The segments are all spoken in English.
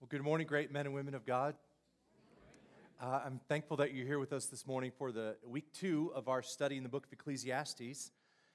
Well, good morning, great men and women of God. I'm thankful that you're here with us this morning for the week 2 of our study in the book of Ecclesiastes.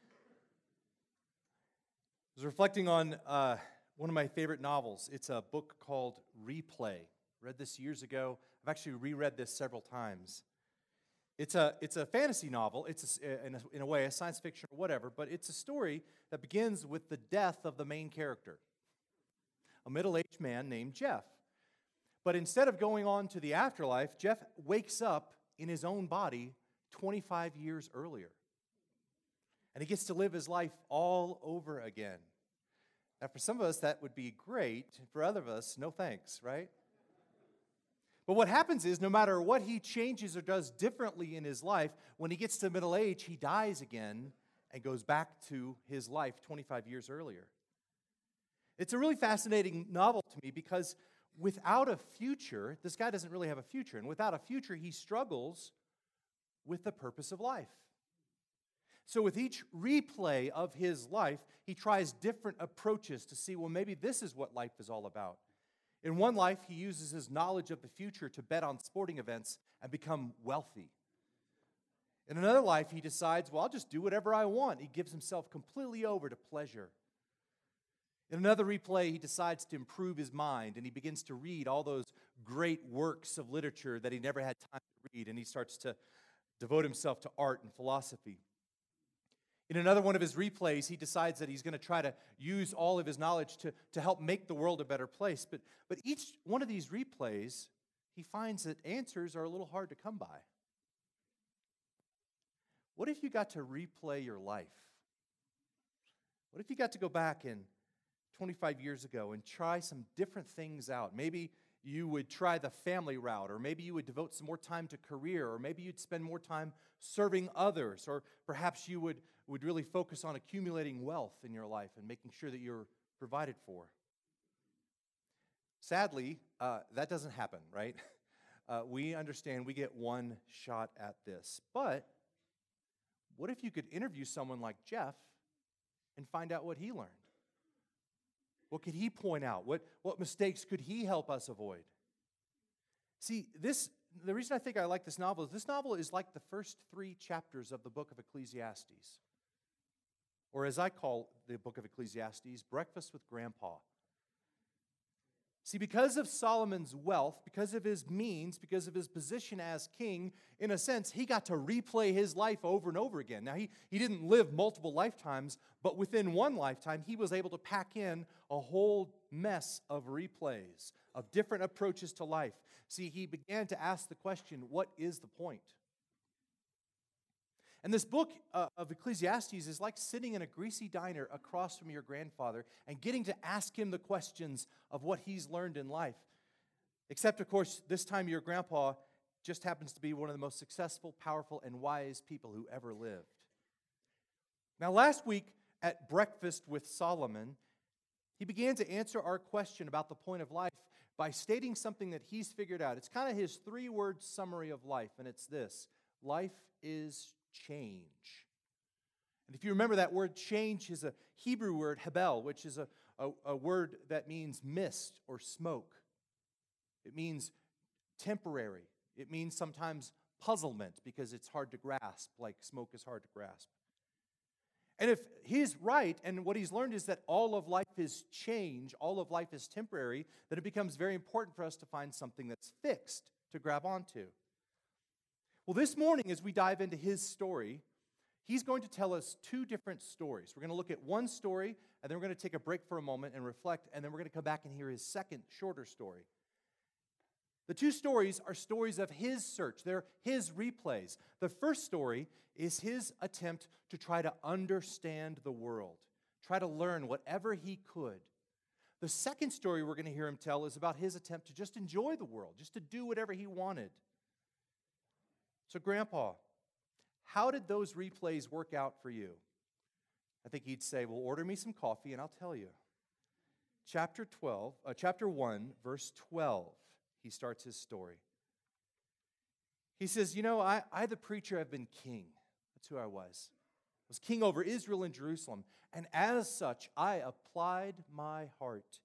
I was reflecting on one of my favorite novels. It's a book called Replay. Read this years ago. I've actually reread this several times. It's a fantasy novel. It's in a way a science fiction or whatever, but it's a story that begins with the death of the main character, a middle-aged man named Jeff. But instead of going on to the afterlife, Jeff wakes up in his own body 25 years earlier. And he gets to live his life all over again. Now, for some of us, that would be great. For other of us, no thanks, right? But what happens is, no matter what he changes or does differently in his life, when he gets to middle age, he dies again and goes back to his life 25 years earlier. It's a really fascinating novel to me because without a future, this guy doesn't really have a future. And without a future, he struggles with the purpose of life. So with each replay of his life, he tries different approaches to see, well, maybe this is what life is all about. In one life, he uses his knowledge of the future to bet on sporting events and become wealthy. In another life, he decides, well, I'll just do whatever I want. He gives himself completely over to pleasure. In another replay, he decides to improve his mind, and he begins to read all those great works of literature that he never had time to read, and he starts to devote himself to art and philosophy. In another one of his replays, he decides that he's going to try to use all of his knowledge to help make the world a better place. But each one of these replays, he finds that answers are a little hard to come by. What if you got to replay your life? What if you got to go back and 25 years ago and try some different things out? Maybe you would try the family route, or maybe you would devote some more time to career, or maybe you'd spend more time serving others, or perhaps you would really focus on accumulating wealth in your life and making sure that you're provided for. Sadly, that doesn't happen, right? We understand we get one shot at this. But what if you could interview someone like Jeff and find out what he learned? What could he point out? What mistakes could he help us avoid? See, the reason I think I like this novel is like the first 3 chapters of the book of Ecclesiastes. Or as I call the book of Ecclesiastes, Breakfast with Grandpa. See, because of Solomon's wealth, because of his means, because of his position as king, in a sense, he got to replay his life over and over again. Now, he didn't live multiple lifetimes, but within one lifetime, he was able to pack in a whole mess of replays, of different approaches to life. See, he began to ask the question, what is the point? And this book of Ecclesiastes is like sitting in a greasy diner across from your grandfather and getting to ask him the questions of what he's learned in life. Except, of course, this time your grandpa just happens to be one of the most successful, powerful, and wise people who ever lived. Now, last week at Breakfast with Solomon, he began to answer our question about the point of life by stating something that he's figured out. It's kind of his 3-word summary of life, and it's this: life is change. And if you remember, that word change is a Hebrew word, hebel, which is a word that means mist or smoke. It means temporary. It means sometimes puzzlement because it's hard to grasp, like smoke is hard to grasp. And if he's right, and what he's learned is that all of life is change, all of life is temporary, then it becomes very important for us to find something that's fixed to grab onto. Well, this morning, as we dive into his story, he's going to tell us 2 different stories. We're going to look at one story, and then we're going to take a break for a moment and reflect, and then we're going to come back and hear his second, shorter story. The 2 stories are stories of his search. They're his replays. The first story is his attempt to try to understand the world, try to learn whatever he could. The second story we're going to hear him tell is about his attempt to just enjoy the world, just to do whatever he wanted. So, Grandpa, how did those replays work out for you? I think he'd say, well, order me some coffee and I'll tell you. Chapter 1, verse 12, he starts his story. He says, I the preacher, have been king. That's who I was. I was king over Israel and Jerusalem. And as such, I applied my heart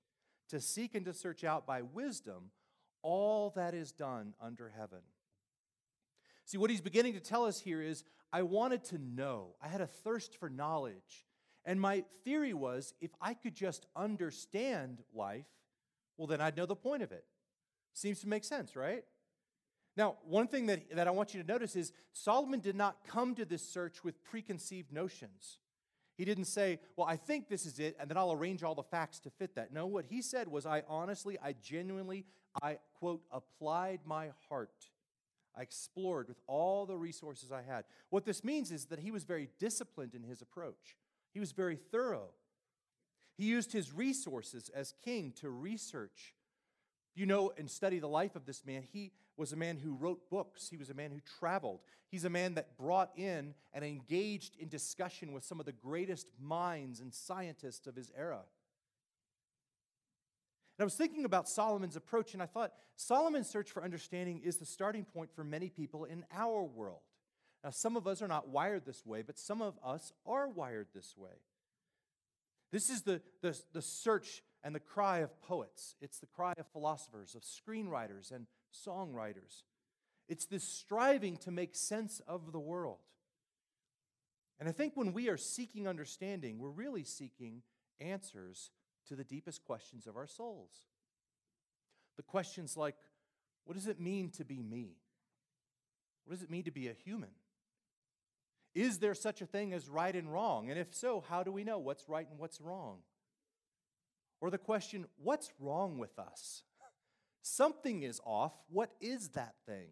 to seek and to search out by wisdom all that is done under heaven. See, what he's beginning to tell us here is, I wanted to know. I had a thirst for knowledge. And my theory was, if I could just understand life, well, then I'd know the point of it. Seems to make sense, right? Now, one thing that I want you to notice is Solomon did not come to this search with preconceived notions. He didn't say, well, I think this is it, and then I'll arrange all the facts to fit that. No, what he said was, I genuinely, quote, applied my heart. I explored with all the resources I had. What this means is that he was very disciplined in his approach. He was very thorough. He used his resources as king to research. You know and study the life of this man. He was a man who wrote books. He was a man who traveled. He's a man that brought in and engaged in discussion with some of the greatest minds and scientists of his era. And I was thinking about Solomon's approach, and I thought Solomon's search for understanding is the starting point for many people in our world. Now, some of us are not wired this way, but some of us are wired this way. This is the search and the cry of poets. It's the cry of philosophers, of screenwriters and songwriters. It's this striving to make sense of the world. And I think when we are seeking understanding, we're really seeking answers to the deepest questions of our souls. The questions like, what does it mean to be me? What does it mean to be a human? Is there such a thing as right and wrong? And if so, how do we know what's right and what's wrong? Or the question, what's wrong with us? Something is off. What is that thing?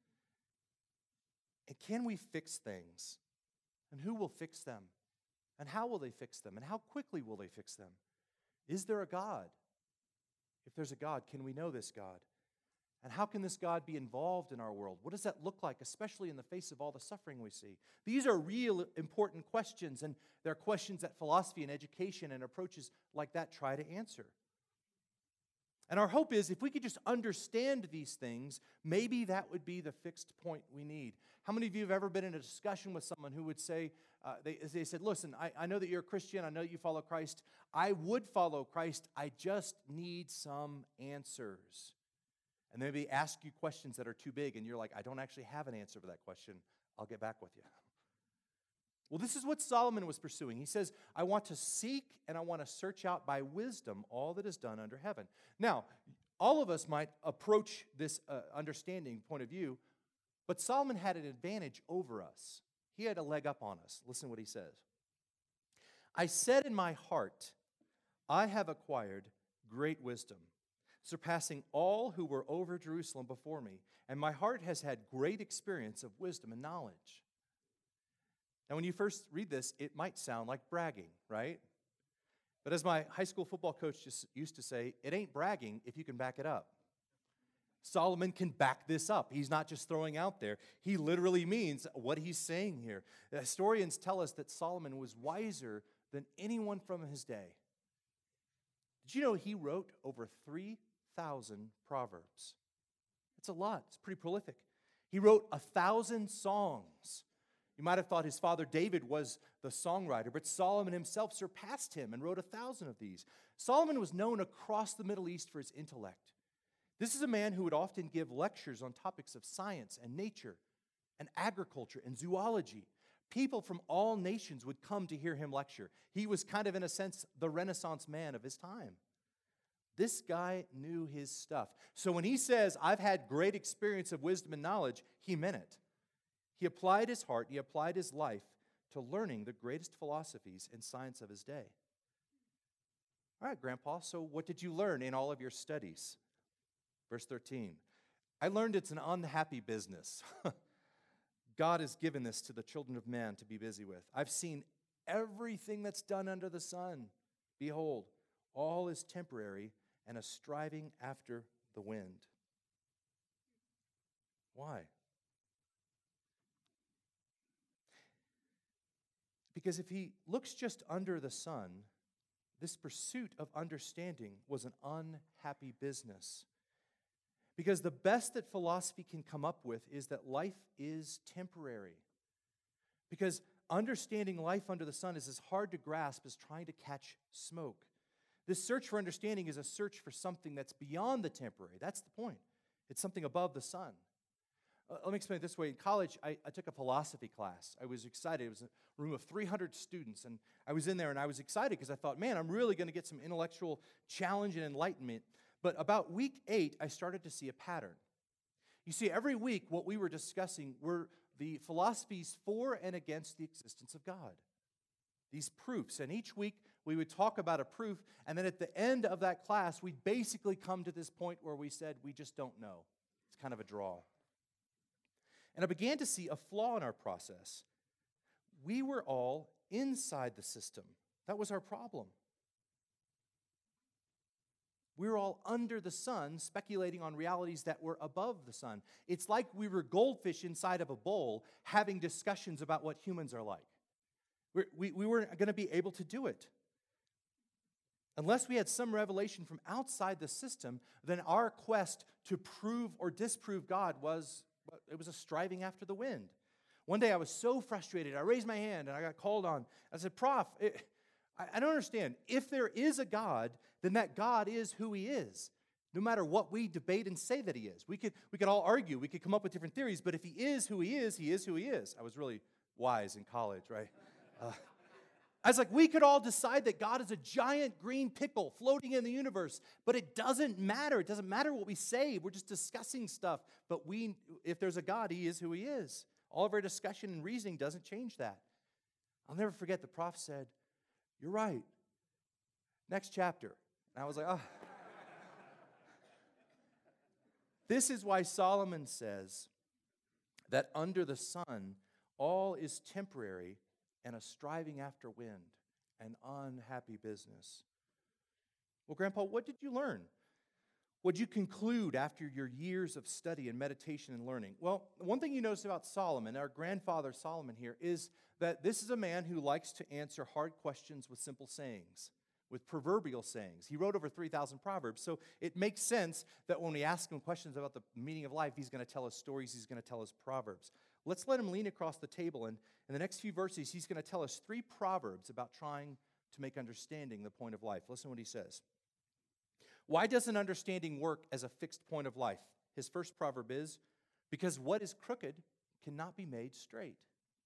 And can we fix things? And who will fix them? And how will they fix them? And how quickly will they fix them? Is there a God? If there's a God, can we know this God? And how can this God be involved in our world? What does that look like, especially in the face of all the suffering we see? These are real important questions, and they're questions that philosophy and education and approaches like that try to answer. And our hope is if we could just understand these things, maybe that would be the fixed point we need. How many of you have ever been in a discussion with someone who would say, they said, listen, I know that you're a Christian, I know that you follow Christ, I would follow Christ, I just need some answers. And they maybe ask you questions that are too big, and you're like, I don't actually have an answer for that question, I'll get back with you. Well, this is what Solomon was pursuing. He says, I want to seek and I want to search out by wisdom all that is done under heaven. Now, all of us might approach this understanding point of view, but Solomon had an advantage over us. He had a leg up on us. Listen to what he says. I said in my heart, I have acquired great wisdom, surpassing all who were over Jerusalem before me, and my heart has had great experience of wisdom and knowledge. Now, when you first read this, it might sound like bragging, right? But as my high school football coach just used to say, it ain't bragging if you can back it up. Solomon can back this up. He's not just throwing out there. He literally means what he's saying here. The historians tell us that Solomon was wiser than anyone from his day. Did you know he wrote over 3,000 proverbs? It's a lot. It's pretty prolific. He wrote 1,000 songs. You might have thought his father David was the songwriter, but Solomon himself surpassed him and wrote 1,000 of these. Solomon was known across the Middle East for his intellect. This is a man who would often give lectures on topics of science and nature and agriculture and zoology. People from all nations would come to hear him lecture. He was kind of, in a sense, the Renaissance man of his time. This guy knew his stuff. So when he says, I've had great experience of wisdom and knowledge, he meant it. He applied his heart, he applied his life to learning the greatest philosophies and science of his day. All right, Grandpa, so what did you learn in all of your studies? Verse 13, I learned it's an unhappy business. God has given this to the children of man to be busy with. I've seen everything that's done under the sun. Behold, all is temporary and a striving after the wind. Why? Because if he looks just under the sun, this pursuit of understanding was an unhappy business. Because the best that philosophy can come up with is that life is temporary. Because understanding life under the sun is as hard to grasp as trying to catch smoke. This search for understanding is a search for something that's beyond the temporary. That's the point. It's something above the sun. Let me explain it this way. In college, I took a philosophy class. I was excited. It was a room of 300 students, and I was in there, and I was excited because I thought, man, I'm really going to get some intellectual challenge and enlightenment. But about week 8, I started to see a pattern. You see, every week, what we were discussing were the philosophies for and against the existence of God. These proofs. And each week, we would talk about a proof, and then at the end of that class, we'd basically come to this point where we said, we just don't know. It's kind of a draw. And I began to see a flaw in our process. We were all inside the system. That was our problem. We were all under the sun, speculating on realities that were above the sun. It's like we were goldfish inside of a bowl having discussions about what humans are like. We weren't going to be able to do it. Unless we had some revelation from outside the system, then our quest to prove or disprove God was a striving after the wind. One day I was so frustrated, I raised my hand and I got called on. I said, Prof, I don't understand. If there is a God, then that God is who he is, no matter what we debate and say that he is. We could all argue, we could come up with different theories, but if he is who he is who he is. I was really wise in college, right? I was like, we could all decide that God is a giant green pickle floating in the universe, but it doesn't matter. It doesn't matter what we say. We're just discussing stuff. But if there's a God, he is who he is. All of our discussion and reasoning doesn't change that. I'll never forget the prof said, you're right. Next chapter. And I was like, oh. This is why Solomon says that under the sun, all is temporary and a striving after wind, an unhappy business. Well, Grandpa, what did you learn? What did you conclude after your years of study and meditation and learning? Well, one thing you notice about Solomon, our grandfather Solomon here, is that this is a man who likes to answer hard questions with simple sayings, with proverbial sayings. He wrote over 3,000 proverbs, so it makes sense that when we ask him questions about the meaning of life, he's going to tell us stories, he's going to tell us proverbs. Let's let him lean across the table, and in the next few verses, he's going to tell us 3 proverbs about trying to make understanding the point of life. Listen to what he says. Why doesn't understanding work as a fixed point of life? His first proverb is, because what is crooked cannot be made straight.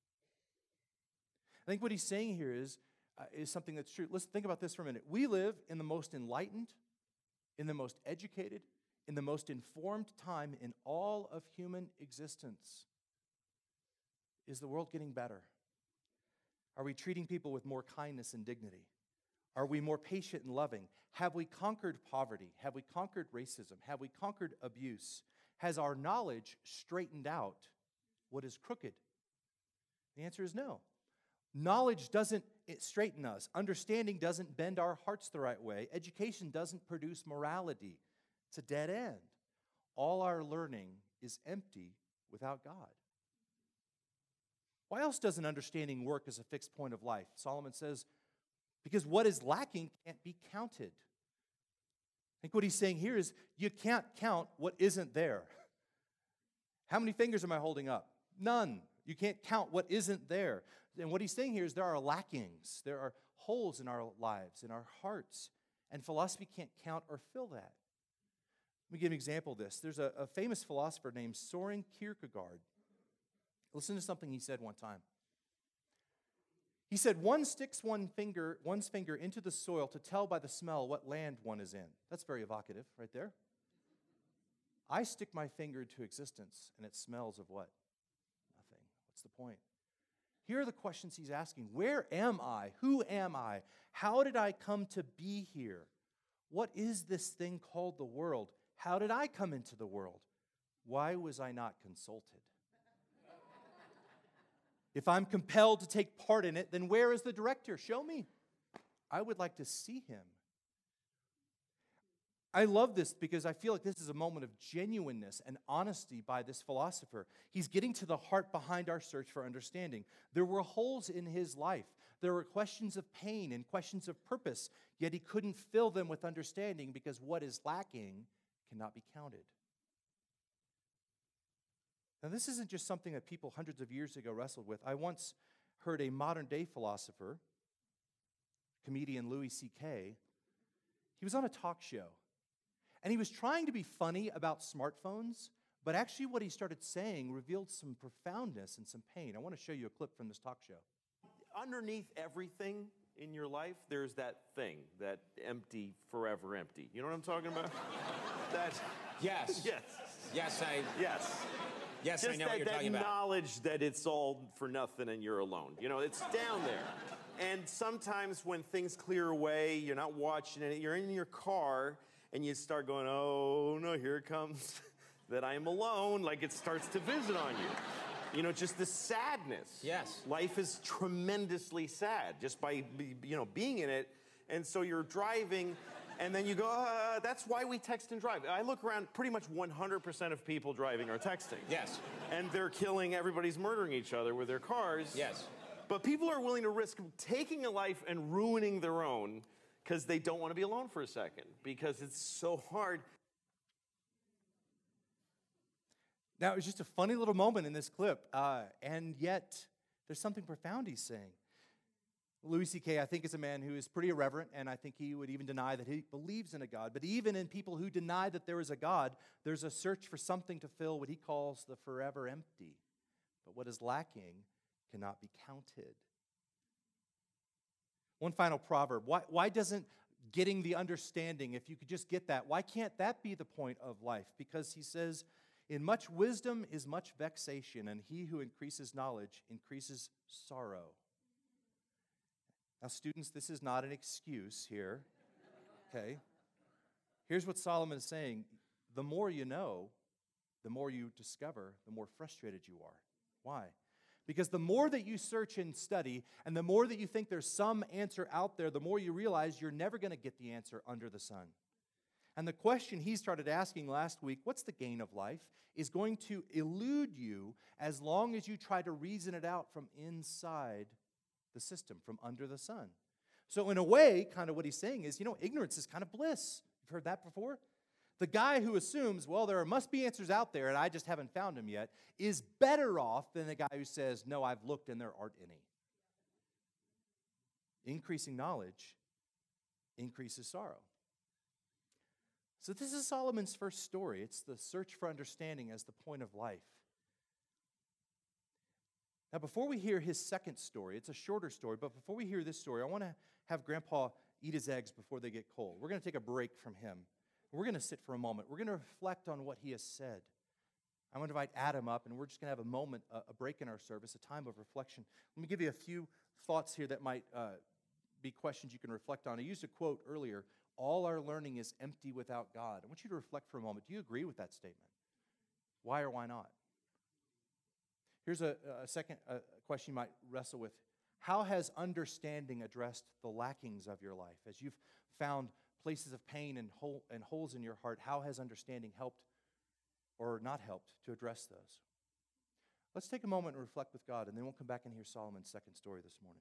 I think what he's saying here is something that's true. Let's think about this for a minute. We live in the most enlightened, in the most educated, in the most informed time in all of human existence. Is the world getting better? Are we treating people with more kindness and dignity? Are we more patient and loving? Have we conquered poverty? Have we conquered racism? Have we conquered abuse? Has our knowledge straightened out what is crooked? The answer is no. Knowledge doesn't straighten us. Understanding doesn't bend our hearts the right way. Education doesn't produce morality. It's a dead end. All our learning is empty without God. Why else doesn't understanding work as a fixed point of life? Solomon says, because what is lacking can't be counted. I think what he's saying here is you can't count what isn't there. How many fingers am I holding up? None. You can't count what isn't there. And what he's saying here is there are lackings. There are holes in our lives, in our hearts. And philosophy can't count or fill that. Let me give an example of this. There's a famous philosopher named Soren Kierkegaard. Listen to something he said one time. He said, one sticks one's finger into the soil to tell by the smell what land one is in. That's very evocative right there. I stick my finger into existence, and it smells of what? Nothing. What's the point? Here are the questions he's asking. Where am I? Who am I? How did I come to be here? What is this thing called the world? How did I come into the world? Why was I not consulted? If I'm compelled to take part in it, then where is the director? Show me. I would like to see him. I love this because I feel like this is a moment of genuineness and honesty by this philosopher. He's getting to the heart behind our search for understanding. There were holes in his life. There were questions of pain and questions of purpose, yet he couldn't fill them with understanding because what is lacking cannot be counted. Now, this isn't just something that people hundreds of years ago wrestled with. I once heard a modern-day philosopher, comedian Louis C.K., He was on a talk show, and he was trying to be funny about smartphones, but actually what he started saying revealed some profoundness and some pain. I want to show you a clip from this talk show. Underneath everything in your life, there's that thing, that empty, forever empty. You know what I'm talking about? That. Yes. Yes. Yes, Yes. Yes, Just I know what you're talking that about. knowledge that it's all for nothing and you're alone. You know, it's down there. And sometimes when things clear away, you're not watching it, you're in your car and you start going, oh no, here it comes, that I am alone. Like it starts to visit on you. You know, just the sadness. Yes. Life is tremendously sad just by, being in it. And so you're driving and then you go, that's why we text and drive. I look around, pretty much 100% of people driving are texting. Yes. And they're killing, everybody's murdering each other with their cars. Yes. But people are willing to risk taking a life and ruining their own because they don't want to be alone for a second, because it's so hard. Now, it was just a funny little moment in this clip, and yet there's something profound he's saying. Louis C.K., I think, is a man who is pretty irreverent, and I think he would even deny that he believes in a God. But even in people who deny that there is a God, there's a search for something to fill what he calls the forever empty. But what is lacking cannot be counted. One final proverb. Why doesn't getting the understanding, if you could just get that, why can't that be the point of life? Because he says, in much wisdom is much vexation, and he who increases knowledge increases sorrow. Now, students, this is not an excuse here, okay? Here's what Solomon is saying. The more you know, the more you discover, the more frustrated you are. Why? Because the more that you search and study, and the more that you think there's some answer out there, the more you realize you're never going to get the answer under the sun. And the question he started asking last week, what's the gain of life, is going to elude you as long as you try to reason it out from inside the system, from under the sun. So in a way, kind of what he's saying is, ignorance is kind of bliss. You've heard that before? The guy who assumes, well, there must be answers out there and I just haven't found them yet, is better off than the guy who says, no, I've looked and there aren't any. Increasing knowledge increases sorrow. So this is Solomon's first story. It's the search for understanding as the point of life. Now, before we hear his second story, it's a shorter story, but before we hear this story, I want to have Grandpa eat his eggs before they get cold. We're going to take a break from him. We're going to sit for a moment. We're going to reflect on what he has said. I'm going to invite Adam up, and we're just going to have a moment, a break in our service, a time of reflection. Let me give you a few thoughts here that might be questions you can reflect on. I used a quote earlier, all our learning is empty without God. I want you to reflect for a moment. Do you agree with that statement? Why or why not? Here's a second question you might wrestle with. How has understanding addressed the lackings of your life? As you've found places of pain and holes in your heart, how has understanding helped or not helped to address those? Let's take a moment and reflect with God, and then we'll come back and hear Solomon's second story this morning.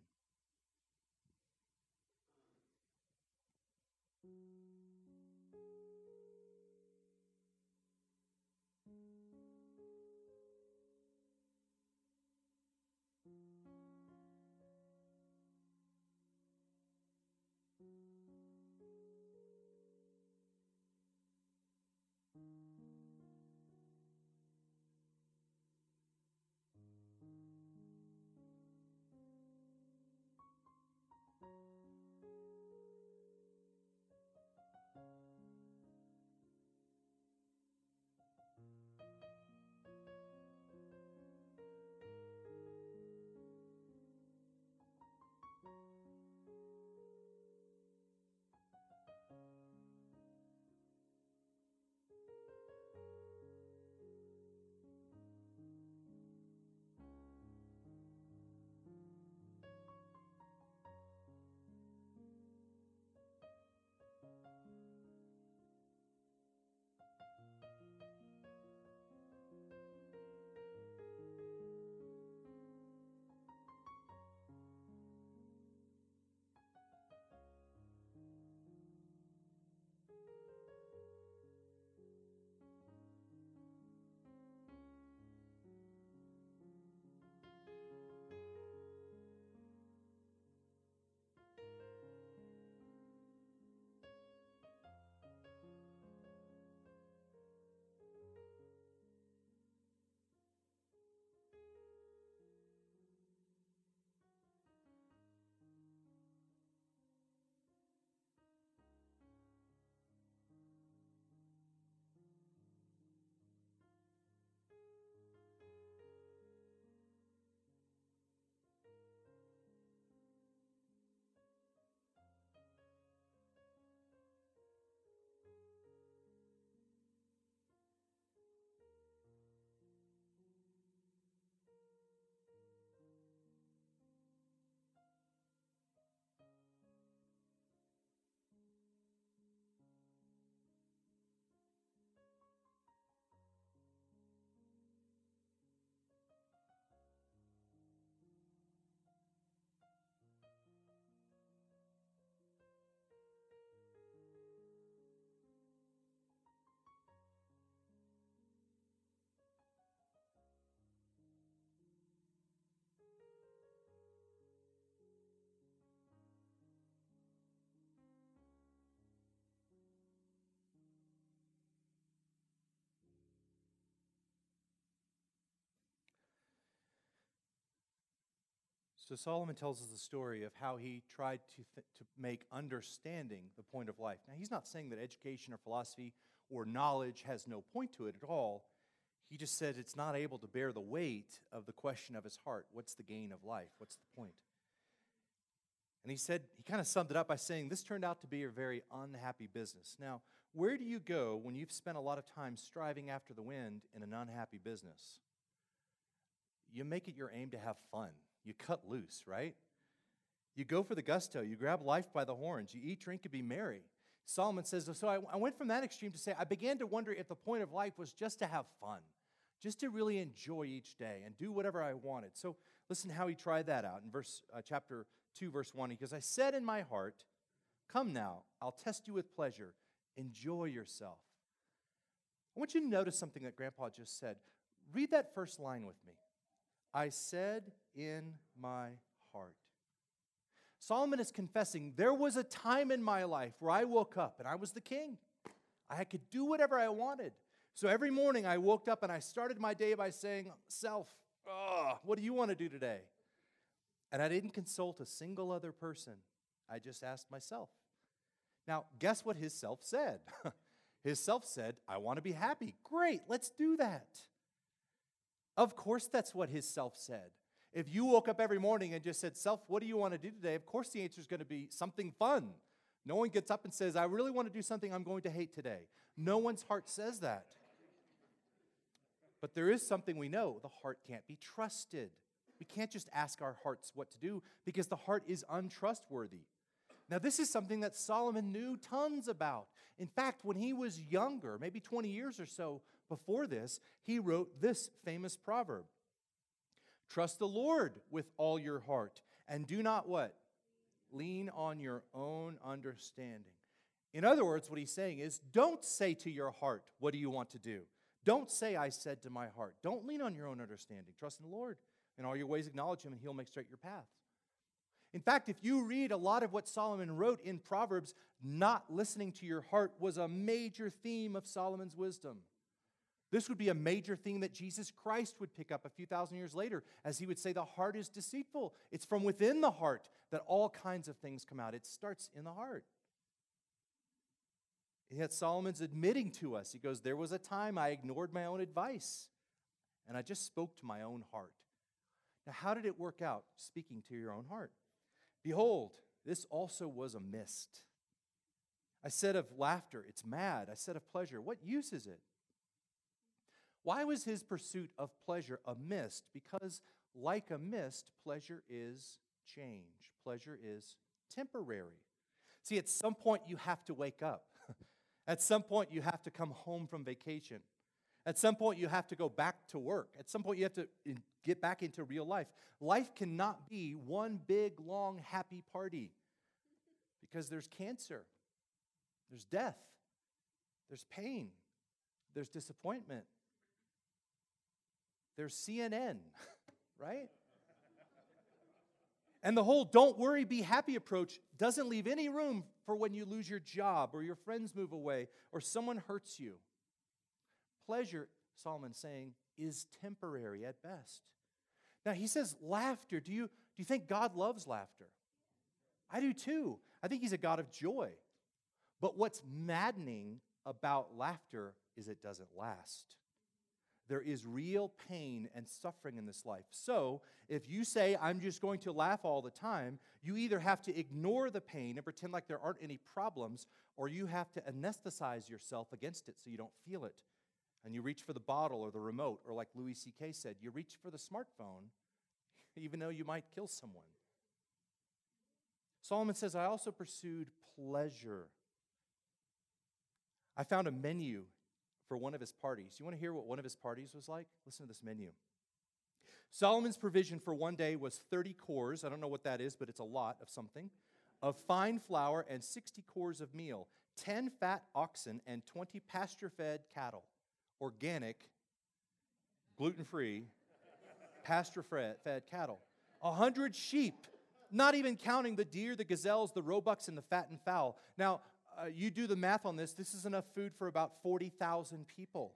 So Solomon tells us the story of how he tried to make understanding the point of life. Now, he's not saying that education or philosophy or knowledge has no point to it at all. He just said it's not able to bear the weight of the question of his heart. What's the gain of life? What's the point? And he said, he kind of summed it up by saying, this turned out to be a very unhappy business. Now, where do you go when you've spent a lot of time striving after the wind in an unhappy business? You make it your aim to have fun. You cut loose, right? You go for the gusto. You grab life by the horns. You eat, drink, and be merry. Solomon says, so I went from that extreme to say, I began to wonder if the point of life was just to have fun, just to really enjoy each day and do whatever I wanted. So listen how he tried that out in chapter 2, verse 1. He goes, I said in my heart, come now, I'll test you with pleasure. Enjoy yourself. I want you to notice something that Grandpa just said. Read that first line with me. I said in my heart. Solomon is confessing, there was a time in my life where I woke up and I was the king. I could do whatever I wanted. So every morning I woke up and I started my day by saying, self, what do you want to do today? And I didn't consult a single other person. I just asked myself. Now, guess what his self said? His self said, I want to be happy. Great, let's do that. Of course, that's what his self said. If you woke up every morning and just said, self, what do you want to do today? Of course, the answer is going to be something fun. No one gets up and says, I really want to do something I'm going to hate today. No one's heart says that. But there is something we know. The heart can't be trusted. We can't just ask our hearts what to do because the heart is untrustworthy. Now, this is something that Solomon knew tons about. In fact, when he was younger, maybe 20 years or so before this, he wrote this famous proverb. Trust the Lord with all your heart, and do not what? Lean on your own understanding. In other words, what he's saying is, don't say to your heart, what do you want to do? Don't say, I said to my heart. Don't lean on your own understanding. Trust in the Lord. In all your ways acknowledge him, and he'll make straight your paths. In fact, if you read a lot of what Solomon wrote in Proverbs, not listening to your heart was a major theme of Solomon's wisdom. This would be a major thing that Jesus Christ would pick up a few thousand years later, as he would say the heart is deceitful. It's from within the heart that all kinds of things come out. It starts in the heart. And yet Solomon's admitting to us, he goes, there was a time I ignored my own advice, and I just spoke to my own heart. Now, how did it work out, speaking to your own heart? Behold, this also was a mist. I said of laughter, it's mad. I said of pleasure, what use is it? Why was his pursuit of pleasure a mist? Because like a mist, pleasure is change. Pleasure is temporary. See, at some point you have to wake up. At some point you have to come home from vacation. At some point you have to go back to work. At some point you have to get back into real life. Life cannot be one big, long, happy party because there's cancer, there's death, there's pain, there's disappointment, there's CNN, right? And the whole don't worry, be happy approach doesn't leave any room for when you lose your job or your friends move away or someone hurts you. Pleasure, Solomon's saying, is temporary at best. Now, he says laughter. Do you think God loves laughter? I do too. I think he's a God of joy. But what's maddening about laughter is it doesn't last. There is real pain and suffering in this life. So, if you say, I'm just going to laugh all the time, you either have to ignore the pain and pretend like there aren't any problems, or you have to anesthetize yourself against it so you don't feel it. And you reach for the bottle or the remote, or like Louis C.K. said, you reach for the smartphone, even though you might kill someone. Solomon says, I also pursued pleasure. I found a menu for one of his parties. You want to hear what one of his parties was like? Listen to this menu. Solomon's provision for one day was 30 cores, I don't know what that is, but it's a lot of something, of fine flour and 60 cores of meal, 10 fat oxen and 20 pasture-fed cattle, organic, gluten-free, pasture-fed cattle, 100 sheep, not even counting the deer, the gazelles, the roebucks, and the fattened fowl. Now, you do the math on this. This is enough food for about 40,000 people.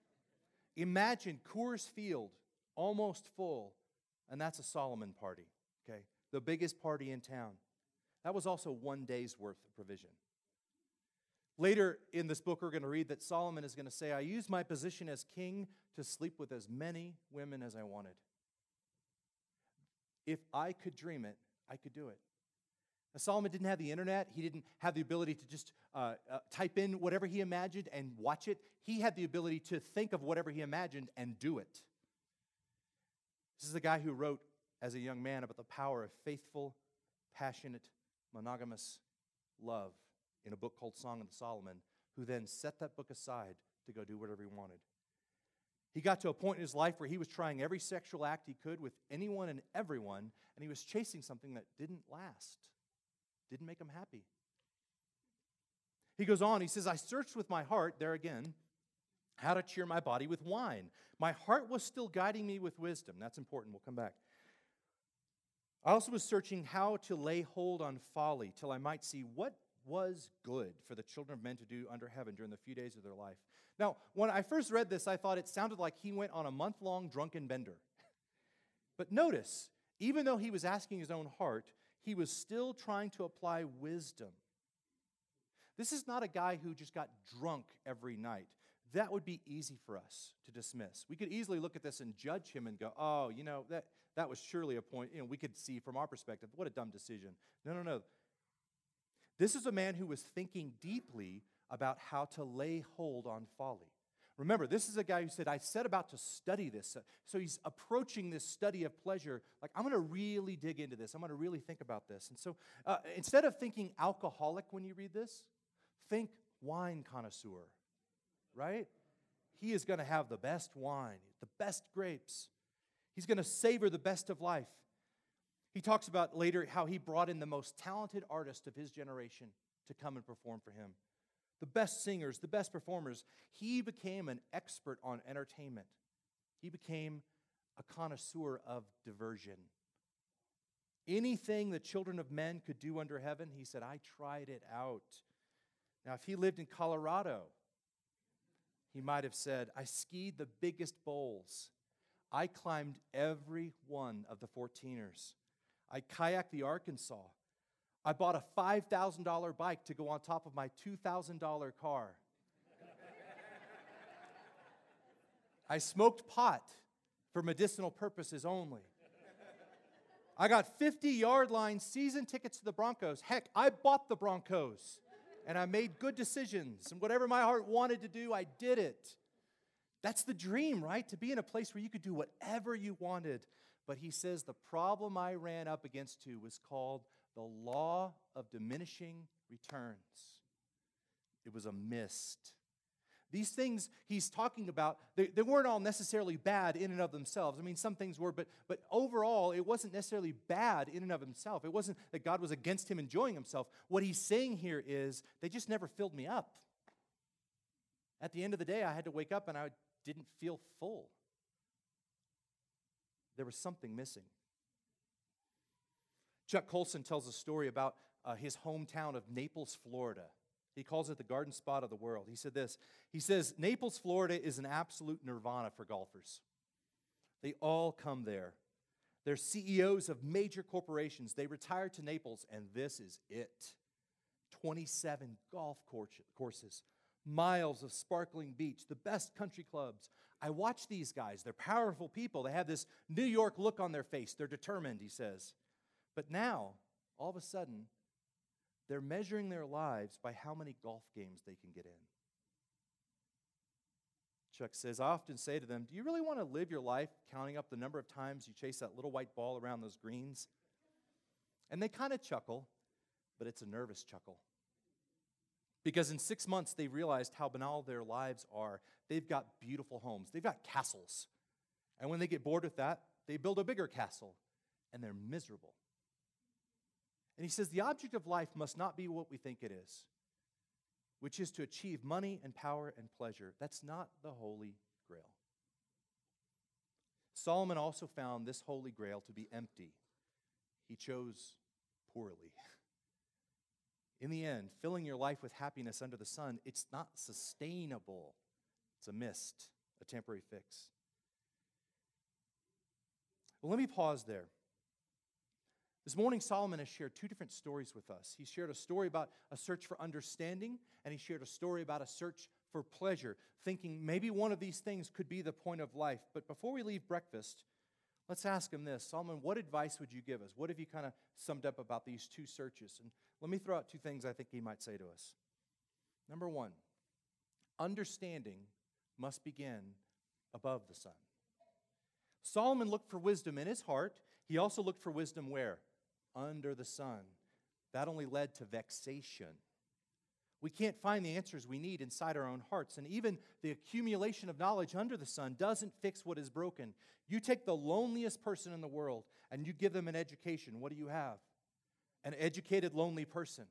Imagine Coors Field, almost full, and that's a Solomon party. Okay, the biggest party in town. That was also one day's worth of provision. Later in this book, we're going to read that Solomon is going to say, I used my position as king to sleep with as many women as I wanted. If I could dream it, I could do it. Now, Solomon didn't have the internet. He didn't have the ability to just type in whatever he imagined and watch it. He had the ability to think of whatever he imagined and do it. This is the guy who wrote as a young man about the power of faithful, passionate, monogamous love in a book called Song of Solomon, who then set that book aside to go do whatever he wanted. He got to a point in his life where he was trying every sexual act he could with anyone and everyone, and he was chasing something that didn't last, didn't make him happy. He goes on, he says, I searched with my heart, there again, how to cheer my body with wine. My heart was still guiding me with wisdom. That's important, we'll come back. I also was searching how to lay hold on folly till I might see what was good for the children of men to do under heaven during the few days of their life. Now, when I first read this, I thought it sounded like he went on a month-long drunken bender. But notice, even though he was asking his own heart, he was still trying to apply wisdom. This is not a guy who just got drunk every night. That would be easy for us to dismiss. We could easily look at this and judge him and go, oh, that was surely a point, we could see from our perspective, what a dumb decision. No. This is a man who was thinking deeply about how to lay hold on folly. Remember, this is a guy who said, I set about to study this. So he's approaching this study of pleasure, like, I'm going to really dig into this. I'm going to really think about this. And so instead of thinking alcoholic when you read this, think wine connoisseur, right? He is going to have the best wine, the best grapes. He's going to savor the best of life. He talks about later how he brought in the most talented artists of his generation to come and perform for him. The best singers, the best performers. He became an expert on entertainment. He became a connoisseur of diversion. Anything the children of men could do under heaven, he said, I tried it out. Now, if he lived in Colorado, he might have said, I skied the biggest bowls. I climbed every one of the 14ers. I kayaked the Arkansas. I bought a $5,000 bike to go on top of my $2,000 car. I smoked pot for medicinal purposes only. I got 50-yard line season tickets to the Broncos. Heck, I bought the Broncos, and I made good decisions. And whatever my heart wanted to do, I did it. That's the dream, right? To be in a place where you could do whatever you wanted. But he says the problem I ran up against too was called the law of diminishing returns. It was a mist. These things he's talking about, they weren't all necessarily bad in and of themselves. I mean, some things were, but overall, it wasn't necessarily bad in and of himself. It wasn't that God was against him enjoying himself. What he's saying here is, they just never filled me up. At the end of the day, I had to wake up and I didn't feel full. There was something missing. Chuck Colson tells a story about his hometown of Naples, Florida. He calls it the garden spot of the world. He said this. He says, Naples, Florida is an absolute nirvana for golfers. They all come there. They're CEOs of major corporations. They retire to Naples, and this is it. 27 golf courses, miles of sparkling beach, the best country clubs. I watch these guys. They're powerful people. They have this New York look on their face. They're determined, he says. But now, all of a sudden, they're measuring their lives by how many golf games they can get in. Chuck says, I often say to them, do you really want to live your life counting up the number of times you chase that little white ball around those greens? And they kind of chuckle, but it's a nervous chuckle. Because in 6 months, they realized how banal their lives are. They've got beautiful homes. They've got castles. And when they get bored with that, they build a bigger castle, and they're miserable. And he says the object of life must not be what we think it is, which is to achieve money and power and pleasure. That's not the Holy Grail. Solomon also found this Holy Grail to be empty. He chose poorly. In the end, filling your life with happiness under the sun, it's not sustainable. It's a mist, a temporary fix. Well, let me pause there. This morning, Solomon has shared two different stories with us. He shared a story about a search for understanding, and he shared a story about a search for pleasure, thinking maybe one of these things could be the point of life. But before we leave breakfast, let's ask him this. Solomon, what advice would you give us? What have you kind of summed up about these two searches? And let me throw out two things I think he might say to us. Number one, understanding must begin above the sun. Solomon looked for wisdom in his heart. He also looked for wisdom where? Under the sun. That only led to vexation. We can't find the answers we need inside our own hearts. And even the accumulation of knowledge under the sun doesn't fix what is broken. You take the loneliest person in the world and you give them an education. What do you have? An educated, lonely person.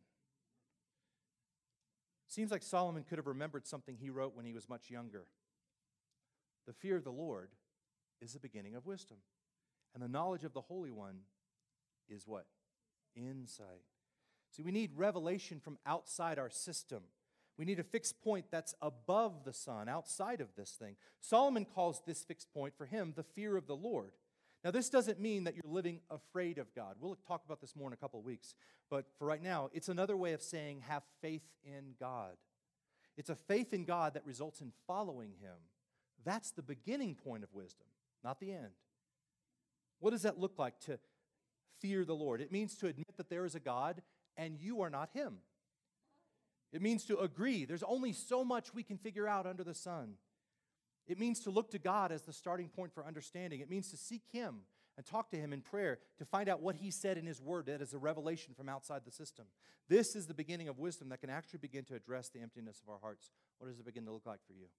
Seems like Solomon could have remembered something he wrote when he was much younger. The fear of the Lord is the beginning of wisdom. And the knowledge of the Holy One is what? Insight. See, we need revelation from outside our system. We need a fixed point that's above the sun, outside of this thing. Solomon calls this fixed point for him the fear of the Lord. Now, this doesn't mean that you're living afraid of God. We'll talk about this more in a couple of weeks. But for right now, it's another way of saying have faith in God. It's a faith in God that results in following Him. That's the beginning point of wisdom, not the end. What does that look like to fear the Lord? It means to admit that there is a God and you are not Him. It means to agree there's only so much we can figure out under the sun. It means to look to God as the starting point for understanding. It means to seek Him and talk to Him in prayer to find out what He said in His Word that is a revelation from outside the system. This is the beginning of wisdom that can actually begin to address the emptiness of our hearts. What does it begin to look like for you?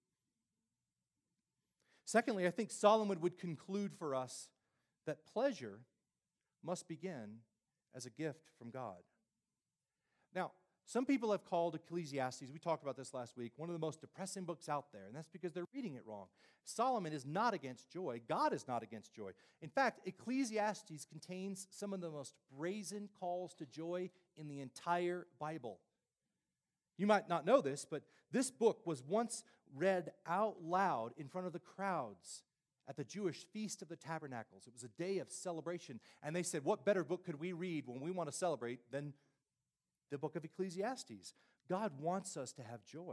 Secondly, I think Solomon would conclude for us that pleasure must begin as a gift from God. Now, some people have called Ecclesiastes, we talked about this last week, one of the most depressing books out there, and that's because they're reading it wrong. Solomon is not against joy. God is not against joy. In fact, Ecclesiastes contains some of the most brazen calls to joy in the entire Bible. You might not know this, but this book was once read out loud in front of the crowds at the Jewish Feast of the Tabernacles. It was a day of celebration, and they said, what better book could we read when we want to celebrate than the book of Ecclesiastes? God wants us to have joy.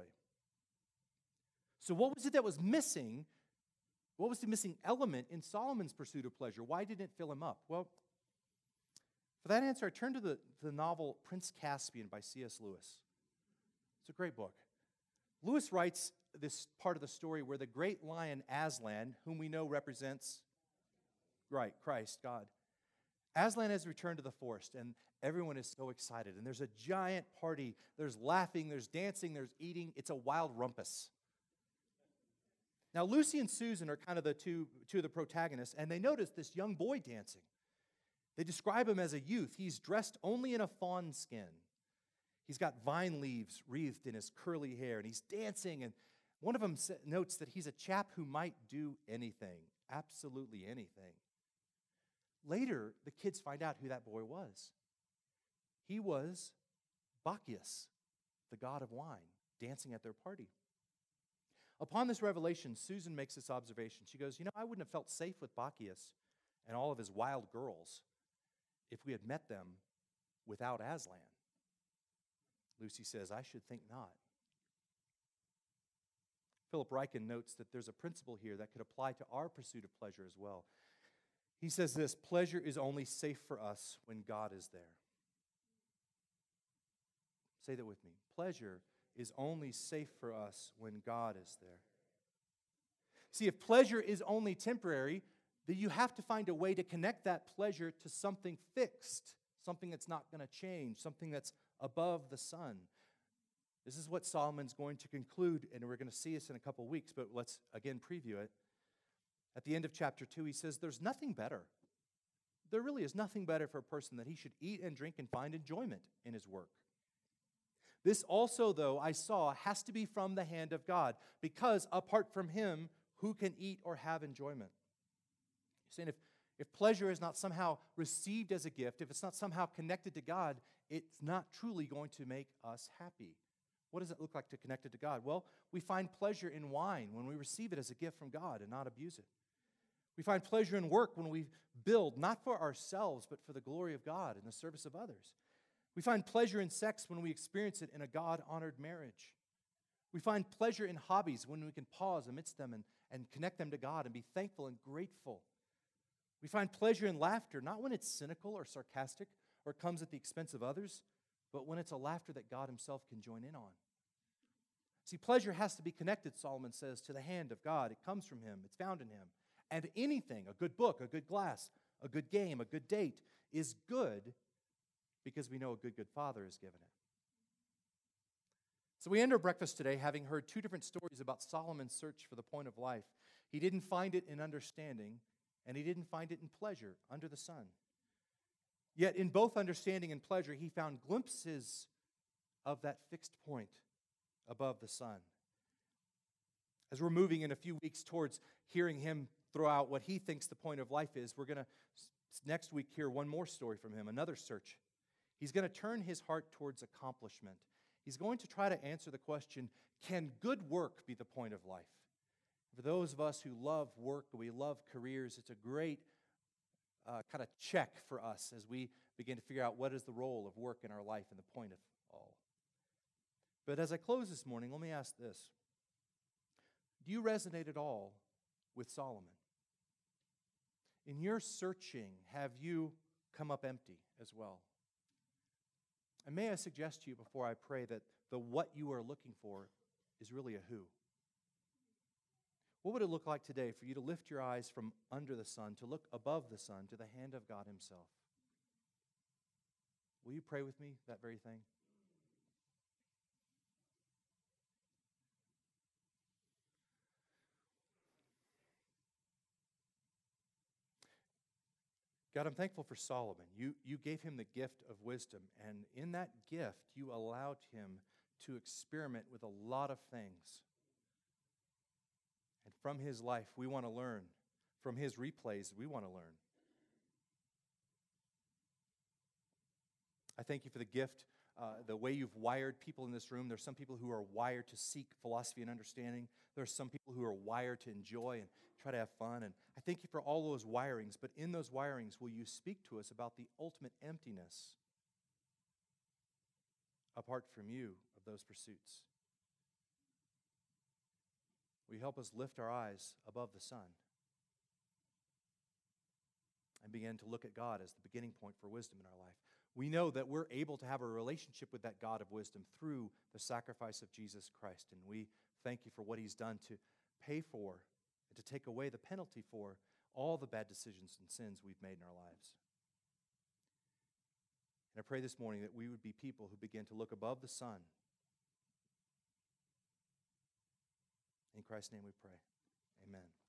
So what was it that was missing? What was the missing element in Solomon's pursuit of pleasure? Why didn't it fill him up? Well, for that answer, I turn to the novel Prince Caspian by C.S. Lewis. It's a great book. Lewis writes this part of the story where the great lion Aslan, whom we know represents, right, Christ, God. Aslan has returned to the forest, and everyone is so excited. And there's a giant party. There's laughing, there's dancing, there's eating. It's a wild rumpus. Now, Lucy and Susan are kind of the two of the protagonists, and they notice this young boy dancing. They describe him as a youth. He's dressed only in a fawn skin. He's got vine leaves wreathed in his curly hair, and he's dancing. And one of them notes that he's a chap who might do anything, absolutely anything. Later, the kids find out who that boy was. He was Bacchus, the god of wine, dancing at their party. Upon this revelation, Susan makes this observation. She goes, I wouldn't have felt safe with Bacchus and all of his wild girls if we had met them without Aslan. Lucy says, I should think not. Philip Ryken notes that there's a principle here that could apply to our pursuit of pleasure as well. He says this, pleasure is only safe for us when God is there. Say that with me. Pleasure is only safe for us when God is there. See, if pleasure is only temporary, then you have to find a way to connect that pleasure to something fixed, something that's not going to change, something that's above the sun. This is what Solomon's going to conclude, and we're going to see this in a couple of weeks, but let's again preview it. At the end of chapter 2, he says, there's nothing better. There really is nothing better for a person that he should eat and drink and find enjoyment in his work. This also, though, I saw, has to be from the hand of God, because apart from Him, who can eat or have enjoyment? He's saying if pleasure is not somehow received as a gift, if it's not somehow connected to God, it's not truly going to make us happy. What does it look like to connect it to God? Well, we find pleasure in wine when we receive it as a gift from God and not abuse it. We find pleasure in work when we build, not for ourselves, but for the glory of God and the service of others. We find pleasure in sex when we experience it in a God-honored marriage. We find pleasure in hobbies when we can pause amidst them and connect them to God and be thankful and grateful. We find pleasure in laughter, not when it's cynical or sarcastic or comes at the expense of others, but when it's a laughter that God himself can join in on. See, pleasure has to be connected, Solomon says, to the hand of God. It comes from him. It's found in him. And anything, a good book, a good glass, a good game, a good date, is good because we know a good Father has given it. So we end our breakfast today having heard two different stories about Solomon's search for the point of life. He didn't find it in understanding, and he didn't find it in pleasure under the sun. Yet in both understanding and pleasure, he found glimpses of that fixed point above the sun. As we're moving in a few weeks towards hearing him throw out what he thinks the point of life is, we're going to next week hear one more story from him, another search. He's going to turn his heart towards accomplishment. He's going to try to answer the question, can good work be the point of life? For those of us who love work, we love careers, it's a great kind of check for us as we begin to figure out what is the role of work in our life and the point of all. But as I close this morning, let me ask this. Do you resonate at all with Solomon? In your searching, have you come up empty as well? And may I suggest to you before I pray that the what you are looking for is really a who. What would it look like today for you to lift your eyes from under the sun, to look above the sun, to the hand of God himself? Will you pray with me that very thing? God, I'm thankful for Solomon. You gave him the gift of wisdom, and in that gift, you allowed him to experiment with a lot of things. And from his life, we want to learn. From his replays, we want to learn. I thank you for the gift, the way you've wired people in this room. There's some people who are wired to seek philosophy and understanding. There's some people who are wired to enjoy and try to have fun. And I thank you for all those wirings. But in those wirings, will you speak to us about the ultimate emptiness apart from you of those pursuits? Will you help us lift our eyes above the sun and begin to look at God as the beginning point for wisdom in our life? We know that we're able to have a relationship with that God of wisdom through the sacrifice of Jesus Christ. And we thank you for what he's done to pay for and to take away the penalty for all the bad decisions and sins we've made in our lives. And I pray this morning that we would be people who begin to look above the sun. In Christ's name we pray. Amen.